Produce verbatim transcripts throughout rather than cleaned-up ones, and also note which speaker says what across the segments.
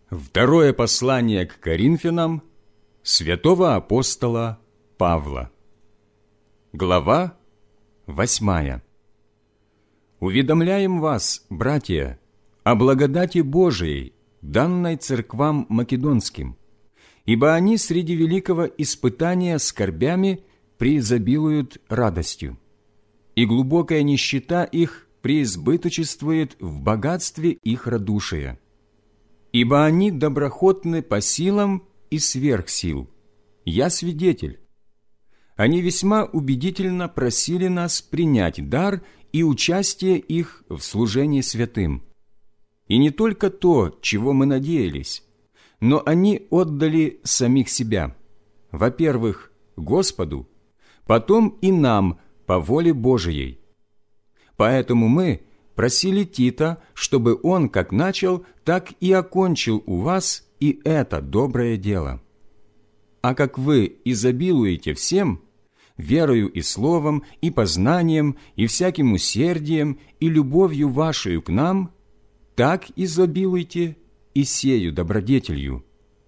Speaker 1: Второе послание к Коринфянам святого апостола Павла. Глава восьмая. Уведомляем вас, братья, о благодати Божией, данной церквам македонским, ибо они среди великого испытания скорбями преизобилуют радостью, и глубокая нищета их преизбыточествует в богатстве их радушия. Ибо они доброхотны по силам и сверх сил. Я свидетель. Они весьма убедительно просили нас принять дар и участие их в служении святым. И не только то, чего мы надеялись, но они отдали самих себя, во-первых, Господу, потом и нам по воле Божией. Поэтому мы просили Тита, чтобы он как начал, так и окончил у вас и это доброе дело. А как вы изобилуете всем, верою и словом, и познанием, и всяким усердием, и любовью вашею к нам, так изобилуйте и сею добродетелью.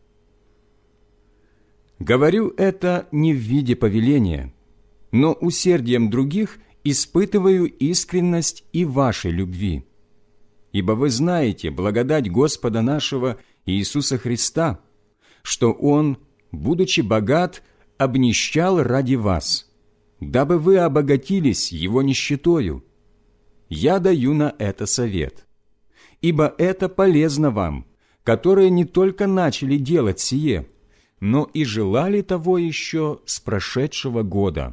Speaker 1: Говорю это не в виде повеления, но усердием других испытываю искренность и вашей любви. Ибо вы знаете благодать Господа нашего Иисуса Христа, что Он, будучи богат, обнищал ради вас, дабы вы обогатились Его нищетою. Я даю на это совет. Ибо это полезно вам, которые не только начали делать сие, но и желали того еще с прошедшего года.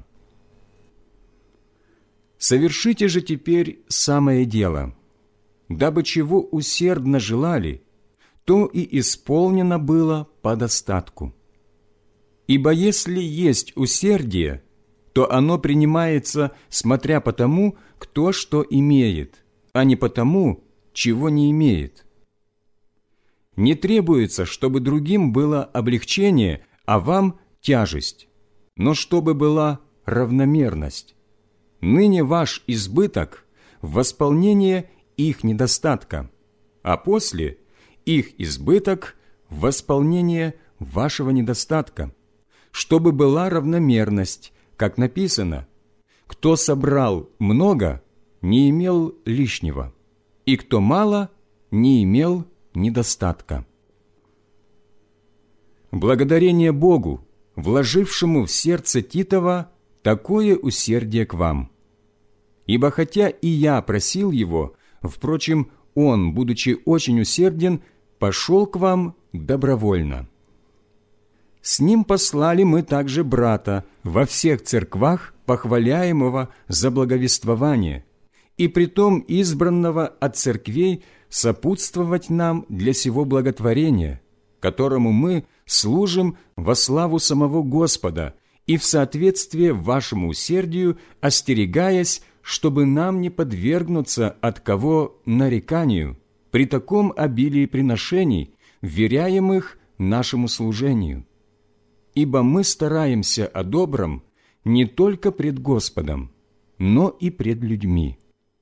Speaker 1: Совершите же теперь самое дело, дабы чего усердно желали, то и исполнено было по достатку. Ибо если есть усердие, то оно принимается, смотря по тому, кто что имеет, а не по тому, чего не имеет. Не требуется, чтобы другим было облегчение, а вам тяжесть, но чтобы была равномерность. Ныне ваш избыток в восполнение их недостатка, а после их избыток в восполнение вашего недостатка, чтобы была равномерность, как написано: «Кто собрал много, не имел лишнего, и кто мало, не имел недостатка». Благодарение Богу, вложившему в сердце Титова такое усердие к вам. Ибо хотя и я просил его, впрочем, он, будучи очень усерден, пошел к вам добровольно. С ним послали мы также брата во всех церквах, похваляемого за благовествование, и притом избранного от церквей сопутствовать нам для сего благотворения, которому мы служим во славу самого Господа и в соответствии вашему усердию, остерегаясь, чтобы нам не подвергнуться от кого нареканию при таком обилии приношений, вверяемых нашему служению. Ибо мы стараемся о добром не только пред Господом, но и пред людьми.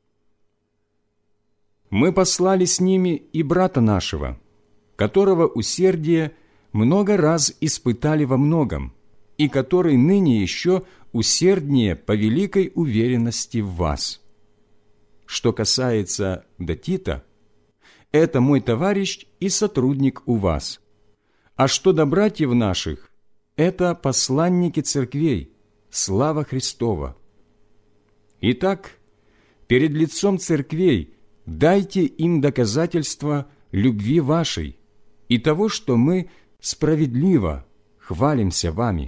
Speaker 1: Мы послали с ними и брата нашего, которого усердие много раз испытали во многом, и который ныне еще усерднее по великой уверенности в вас. Что касается до Тита, это мой товарищ и сотрудник у вас. А что до братьев наших, это посланники церквей, слава Христова. Итак, перед лицом церквей дайте им доказательства любви вашей и того, что мы справедливо хвалимся вами.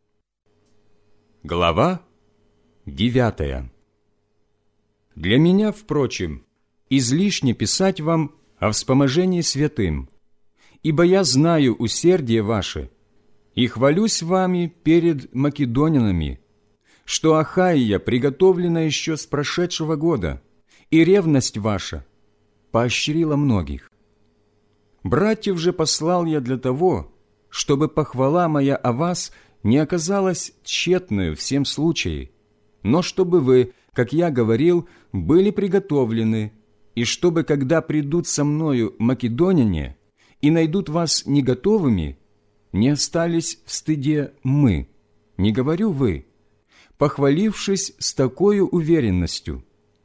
Speaker 1: Глава девятая. Для меня, впрочем, излишне писать вам о вспоможении святым, ибо я знаю усердие ваше и хвалюсь вами перед македонянами, что Ахайя приготовлена еще с прошедшего года, и ревность ваша поощрила многих. Братьев же послал я для того, чтобы похвала моя о вас не оказалась тщетною в всем случае, но чтобы вы, как я говорил, были приготовлены, и чтобы, когда придут со мною македоняне, и найдут вас не готовыми, не остались в стыде мы, не говорю вы, похвалившись с такой уверенностью.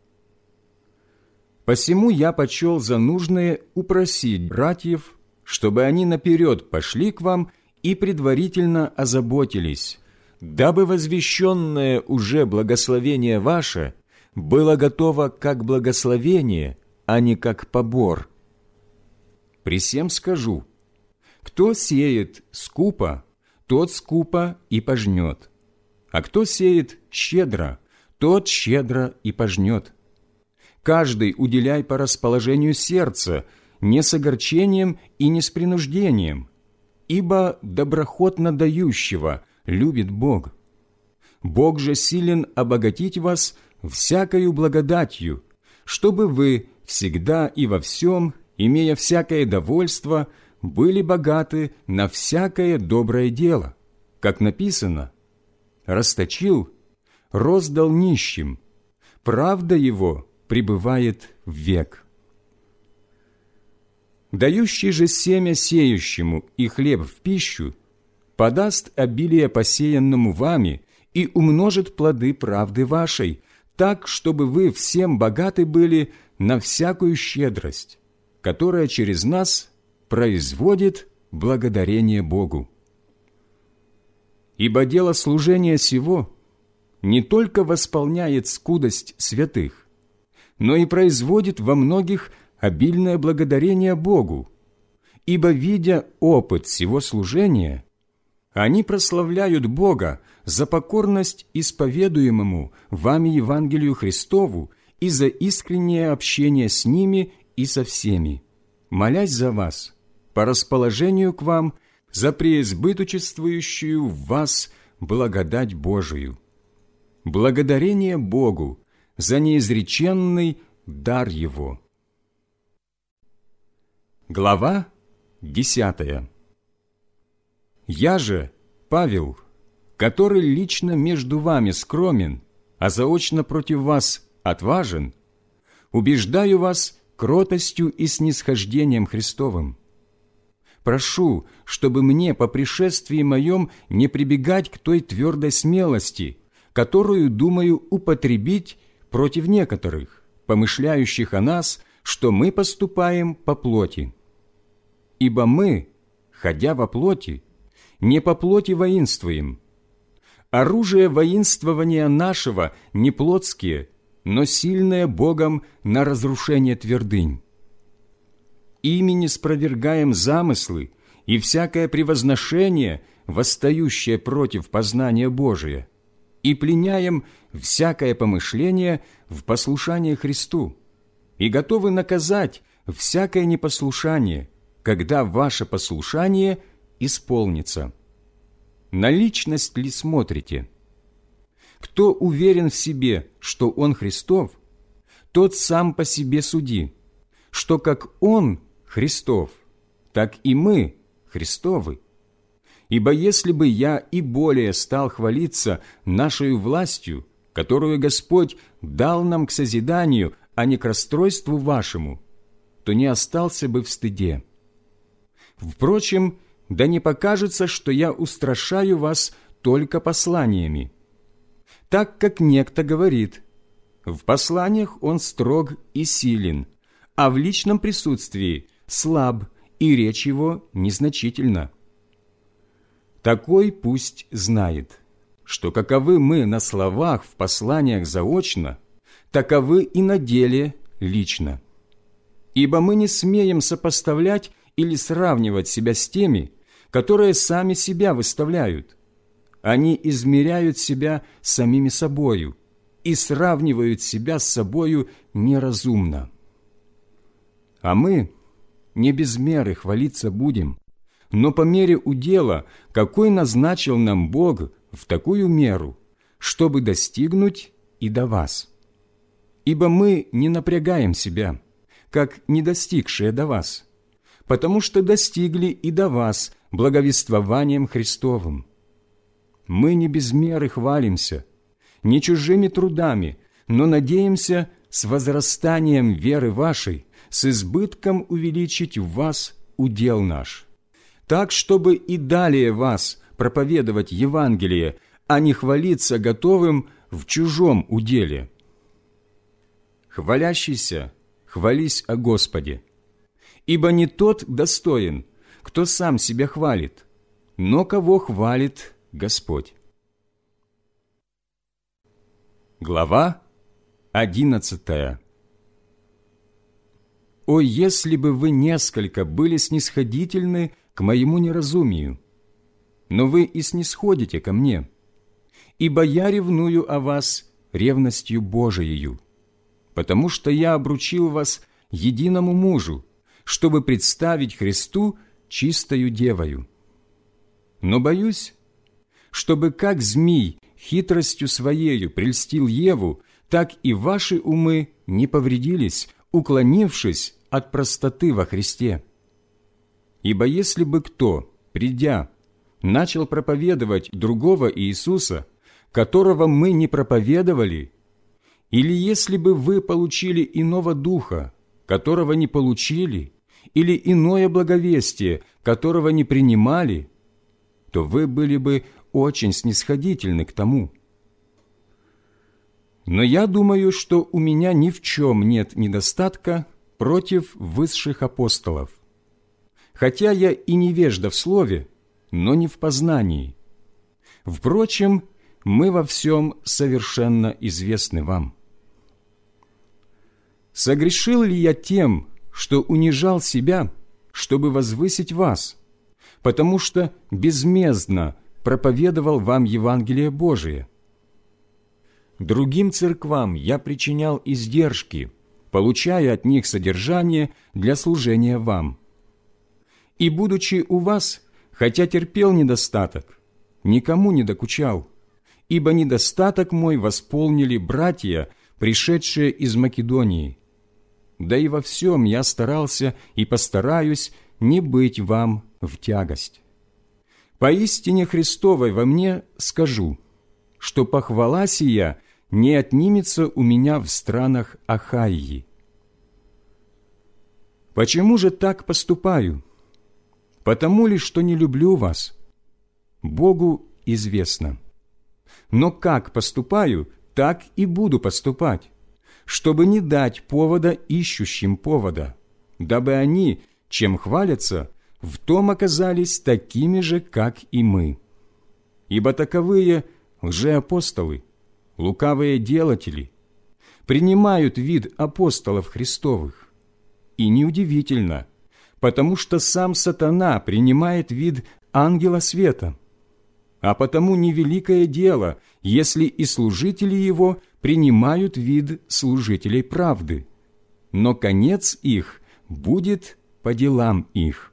Speaker 1: Посему я почел за нужное упросить братьев, чтобы они наперед пошли к вам и предварительно озаботились, дабы возвещенное уже благословение ваше было готово как благословение, а не как побор. При сем скажу, кто сеет скупо, тот скупо и пожнет, а кто сеет щедро, тот щедро и пожнет. Каждый уделяй по расположению сердца, не с огорчением и не с принуждением, ибо доброхотно дающего любит Бог. Бог же силен обогатить вас всякою благодатью, чтобы вы всегда и во всем, имея всякое довольство, были богаты на всякое доброе дело, как написано: «Расточил, роздал нищим, правда его пребывает век». Дающий же семя сеющему и хлеб в пищу подаст обилие посеянному вами и умножит плоды правды вашей, так, чтобы вы всем богаты были на всякую щедрость, которая через нас производит благодарение Богу. Ибо дело служения сего не только восполняет скудость святых, но и производит во многих обильное благодарение Богу, ибо, видя опыт сего служения, они прославляют Бога за покорность исповедуемому вами Евангелию Христову и за искреннее общение с ними и со всеми, молясь за вас, по расположению к вам, за преизбыточествующую в вас благодать Божию. Благодарение Богу за неизреченный дар Его. Глава десятая. Я же, Павел, который лично между вами скромен, а заочно против вас отважен, убеждаю вас кротостью и снисхождением Христовым. Прошу, чтобы мне по пришествии моем не прибегать к той твердой смелости, которую думаю употребить против некоторых, помышляющих о нас, что мы поступаем по плоти. Ибо мы, ходя во плоти, не по плоти воинствуем. Оружие воинствования нашего не плотские, но сильное Богом на разрушение твердынь. Ими не спровергаем замыслы и всякое превозношение, восстающее против познания Божия, и пленяем всякое помышление в послушание Христу, и готовы наказать всякое непослушание, когда ваше послушание исполнится. На личность ли смотрите? Кто уверен в себе, что он Христов, тот сам по себе суди, что как он Христов, так и мы Христовы. Ибо если бы я и более стал хвалиться нашей властью, которую Господь дал нам к созиданию, а не к расстройству вашему, то не остался бы в стыде. Впрочем, да не покажется, что я устрашаю вас только посланиями. Так как некто говорит, в посланиях он строг и силен, а в личном присутствии слаб, и речь его незначительна. Такой пусть знает, что каковы мы на словах в посланиях заочно, таковы и на деле лично. Ибо мы не смеем сопоставлять или сравнивать себя с теми, которые сами себя выставляют. Они измеряют себя самими собою и сравнивают себя с собою неразумно. А мы не без меры хвалиться будем, но по мере удела, какой назначил нам Бог в такую меру, чтобы достигнуть и до вас. Ибо мы не напрягаем себя, как не достигшие до вас, потому что достигли и до вас благовествованием Христовым. Мы не без меры хвалимся, не чужими трудами, но надеемся с возрастанием веры вашей, с избытком увеличить в вас удел наш, так, чтобы и далее вас проповедовать Евангелие, а не хвалиться готовым в чужом уделе. Хвалящийся, хвались о Господе, ибо не тот достоин, кто сам себя хвалит, но кого хвалит Господь». Глава одиннадцатая. «О, если бы вы несколько были снисходительны к моему неразумию! Но вы и снисходите ко мне, ибо я ревную о вас ревностью Божиею, потому что я обручил вас единому мужу, чтобы представить Христу чистою девою. Но боюсь, чтобы как змий хитростью своею прельстил Еву, так и ваши умы не повредились, уклонившись от простоты во Христе. Ибо если бы кто, придя, начал проповедовать другого Иисуса, которого мы не проповедовали, или если бы вы получили иного духа, которого не получили, или иное благовестие, которого не принимали, то вы были бы очень снисходительны к тому. Но я думаю, что у меня ни в чем нет недостатка против высших апостолов, хотя я и невежда в слове, но не в познании. Впрочем, мы во всем совершенно известны вам. Согрешил ли я тем, что унижал себя, чтобы возвысить вас, потому что безмездно проповедовал вам Евангелие Божие? Другим церквам я причинял издержки, получая от них содержание для служения вам. И, будучи у вас, хотя терпел недостаток, никому не докучал, ибо недостаток мой восполнили братья, пришедшие из Македонии. Да и во всем я старался и постараюсь не быть вам в тягость. Поистине Христовой во мне скажу, что похвала сия не отнимется у меня в странах Ахайи. Почему же так поступаю? Потому ли, что не люблю вас? Богу известно. Но как поступаю, так и буду поступать, чтобы не дать повода ищущим повода, дабы они, чем хвалятся, в том оказались такими же, как и мы. Ибо таковые лжеапостолы, лукавые делатели, принимают вид апостолов Христовых. И неудивительно, потому что сам сатана принимает вид ангела света. А потому невеликое дело, если и служители его принимают вид служителей правды, но конец их будет по делам их.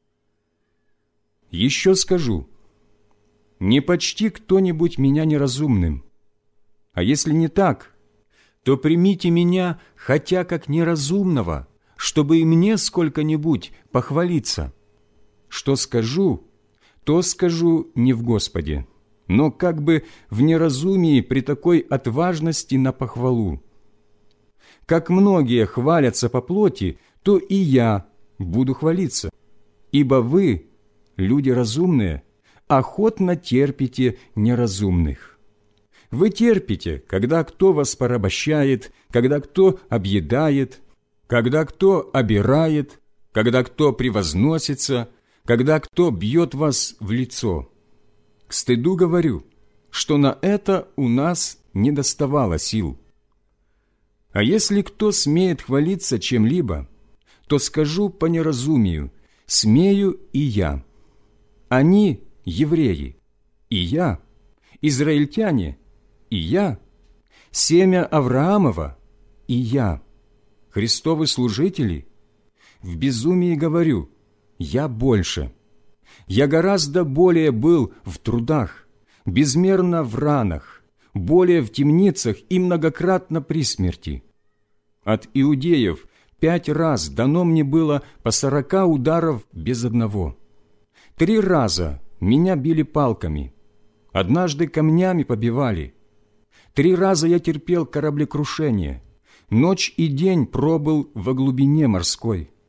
Speaker 1: Еще скажу, не почти кто-нибудь меня неразумным, а если не так, то примите меня хотя как неразумного, чтобы и мне сколько-нибудь похвалиться. Что скажу, то скажу не в Господе, но как бы в неразумии при такой отважности на похвалу. Как многие хвалятся по плоти, то и я буду хвалиться, ибо вы, люди разумные, охотно терпите неразумных. Вы терпите, когда кто вас порабощает, когда кто объедает, когда кто обирает, когда кто превозносится, когда кто бьет вас в лицо. К стыду говорю, что на это у нас не доставало сил. А если кто смеет хвалиться чем-либо, то скажу по неразумию, смею и я. Они – евреи, и я, израильтяне, и я, семя Авраамова, и я, Христовы служители. В безумии говорю, я больше. Я гораздо более был в трудах, безмерно в ранах, более в темницах и многократно при смерти. От иудеев пять раз дано мне было по сорока ударов без одного. Три раза меня били палками, однажды камнями побивали. Три раза я терпел кораблекрушение, ночь и день пробыл во глубине морской.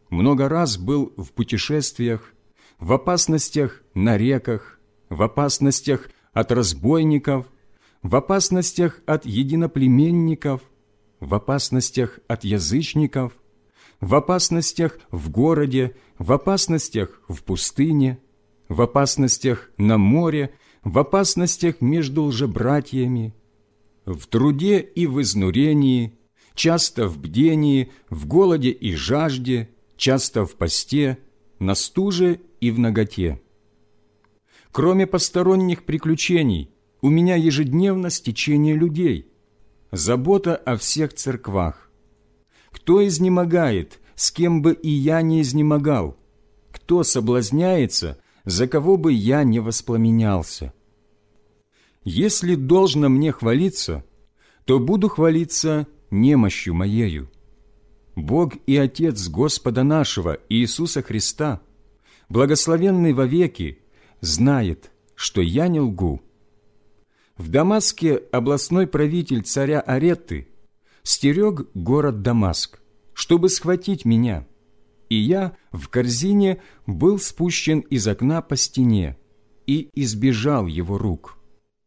Speaker 1: много раз был в путешествиях, в опасностях на реках, в опасностях от разбойников, в опасностях от единоплеменников, в опасностях от язычников, в опасностях в городе, в опасностях в пустыне, в опасностях на море, в опасностях между лжебратьями, в труде и в изнурении, часто в бдении, в голоде и жажде, часто в посте, на стуже и в наготе. Кроме посторонних приключений, у меня ежедневно стечение людей, забота о всех церквах. Кто изнемогает, с кем бы и я не изнемогал? Кто соблазняется, за кого бы я не воспламенялся? Если должно мне хвалиться, то буду хвалиться немощью моею. Бог и Отец Господа нашего Иисуса Христа, благословенный вовеки, знает, что я не лгу. В Дамаске областной правитель царя Аретты стерег город Дамаск, чтобы схватить меня, и я в корзине был спущен из окна по стене и избежал его рук.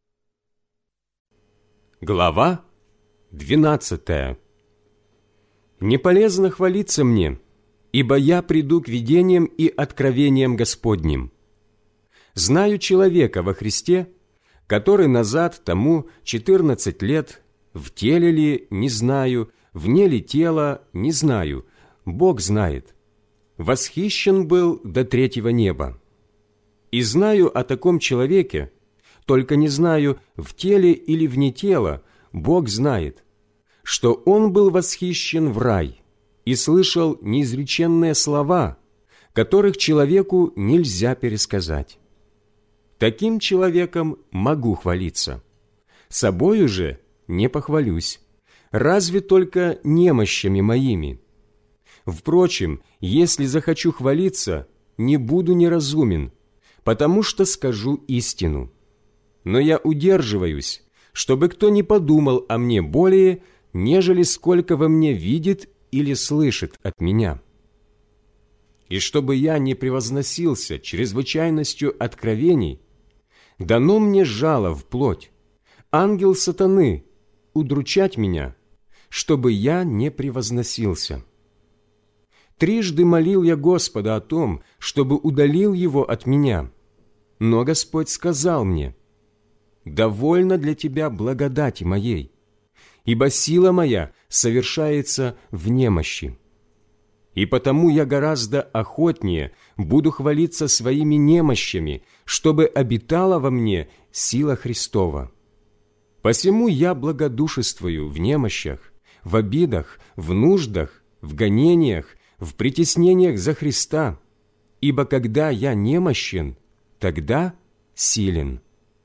Speaker 2: Глава двенадцатая. «Не полезно хвалиться мне, ибо я приду к видениям и откровениям Господним. Знаю человека во Христе, который назад тому четырнадцать лет, в теле ли, не знаю, вне ли тела, не знаю, Бог знает, восхищен был до третьего неба. И знаю о таком человеке, только не знаю, в теле или вне тела, Бог знает, что он был восхищен в рай и слышал неизреченные слова, которых человеку нельзя пересказать. Таким человеком могу хвалиться. Собою же не похвалюсь, разве только немощами моими. Впрочем, если захочу хвалиться, не буду неразумен, потому что скажу истину. Но я удерживаюсь, чтобы кто не подумал о мне более, нежели сколько во мне видит или слышит от меня. И чтобы я не превозносился чрезвычайностью откровений, дано мне жало в плоть, ангел сатаны, удручать меня, чтобы я не превозносился. Трижды молил я Господа о том, чтобы удалил его от меня, но Господь сказал мне: «Довольно для тебя благодати моей, ибо сила моя совершается в немощи. И потому я гораздо охотнее буду хвалиться своими немощами, чтобы обитала во мне сила Христова. Посему я благодушествую в немощах, в обидах, в нуждах, в гонениях, в притеснениях за Христа, ибо когда я немощен, тогда силен».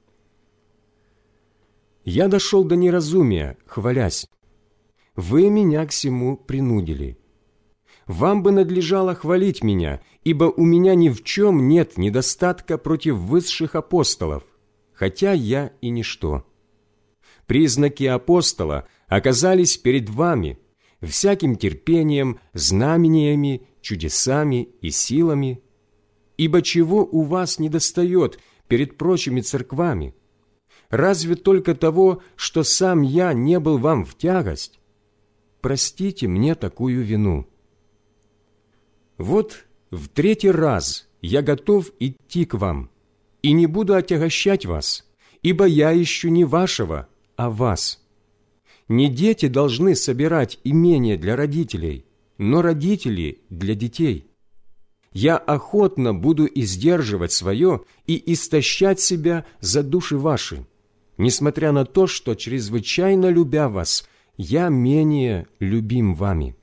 Speaker 2: Я дошел до неразумия, хвалясь. Вы меня к сему принудили. Вам бы надлежало хвалить меня, ибо у меня ни в чем нет недостатка против высших апостолов, хотя я и ничто. Признаки апостола оказались перед вами всяким терпением, знамениями, чудесами и силами. Ибо чего у вас недостает перед прочими церквами? Разве только того, что сам я не был вам в тягость? Простите мне такую вину. Вот в третий раз я готов идти к вам, и не буду отягощать вас, ибо я ищу не вашего, а вас. Не дети должны собирать имение для родителей, но родители для детей. Я охотно буду издерживать свое и истощать себя за души ваши, несмотря на то, что, чрезвычайно любя вас, я менее любим вами.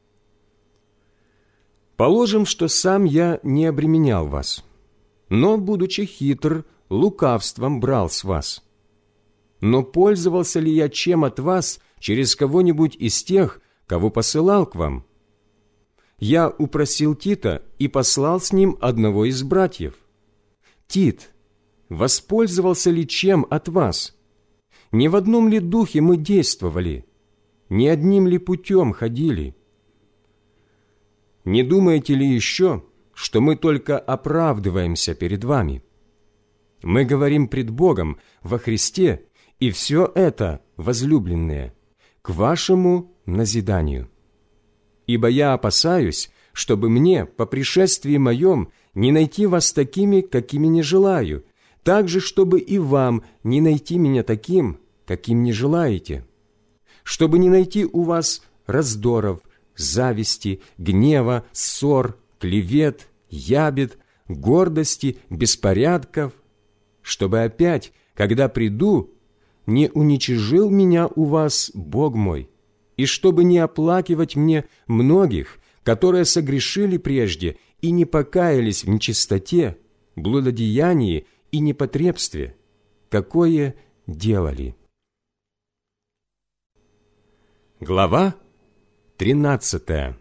Speaker 2: Положим, что сам я не обременял вас, но, будучи хитр, лукавством брал с вас. Но пользовался ли я чем от вас через кого-нибудь из тех, кого посылал к вам? Я упросил Тита и послал с ним одного из братьев. Тит воспользовался ли чем от вас? Не в одном ли духе мы действовали? Не одним ли путем ходили? Не думаете ли еще, что мы только оправдываемся перед вами? Мы говорим пред Богом во Христе, и все это, возлюбленные, к вашему назиданию. Ибо я опасаюсь, чтобы мне по пришествии моем не найти вас такими, какими не желаю, так же, чтобы и вам не найти меня таким, каким не желаете, чтобы не найти у вас раздоров, зависти, гнева, ссор, клевет, ябед, гордости, беспорядков, чтобы опять, когда приду, не уничижил меня у вас Бог мой, и чтобы не оплакивать мне многих, которые согрешили прежде и не покаялись в нечистоте, блудодеянии и непотребстве, какое делали. Глава тринадцатая.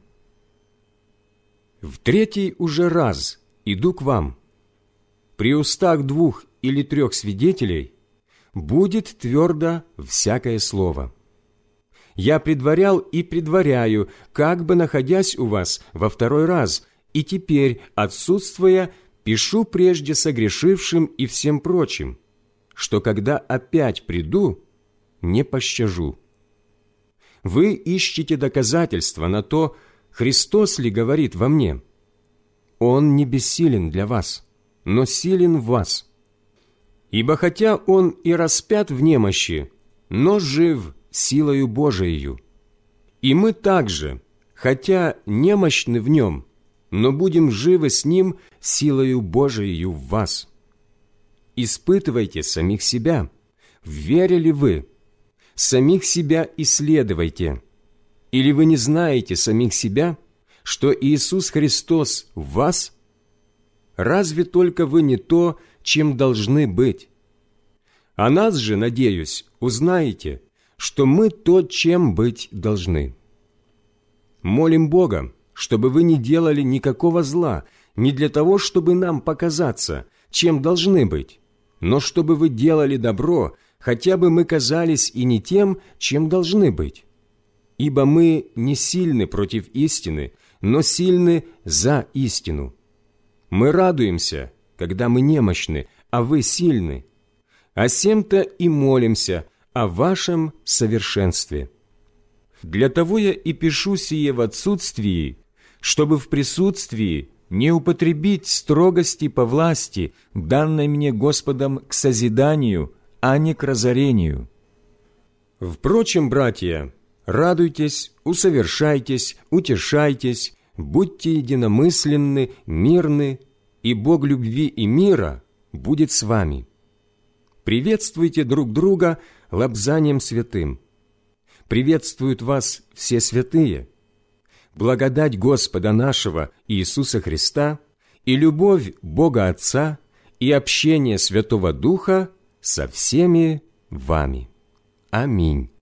Speaker 2: В третий уже раз иду к вам. При устах двух или трех свидетелей будет твердо всякое слово. Я предварял и предваряю, как бы находясь у вас во второй раз, и теперь, отсутствуя, пишу прежде согрешившим и всем прочим, что когда опять приду, не пощажу. Вы ищете доказательства на то, Христос ли говорит во мне. Он не бессилен для вас, но силен в вас. Ибо хотя Он и распят в немощи, но жив силою Божиею. И мы также, хотя немощны в Нем, но будем живы с Ним силою Божиею в вас. Испытывайте самих себя, верили вы, самих себя исследуйте. Или вы не знаете самих себя, что Иисус Христос в вас? Разве только вы не то, чем должны быть? О нас же, надеюсь, узнаете, что мы то, чем быть должны. Молим Бога, чтобы вы не делали никакого зла, не для того, чтобы нам показаться, чем должны быть, но чтобы вы делали добро, хотя бы мы казались и не тем, чем должны быть. Ибо мы не сильны против истины, но сильны за истину. Мы радуемся, когда мы немощны, а вы сильны. О сем-то и молимся, о вашем совершенстве. Для того я и пишу сие в отсутствии, чтобы в присутствии не употребить строгости по власти, данной мне Господом к созиданию, а не к разорению. Впрочем, братья, радуйтесь, усовершайтесь, утешайтесь, будьте единомысленны, мирны, и Бог любви и мира будет с вами. Приветствуйте друг друга лобзанием святым. Приветствуют вас все святые. Благодать Господа нашего Иисуса Христа и любовь Бога Отца и общение Святого Духа со всеми вами. Аминь.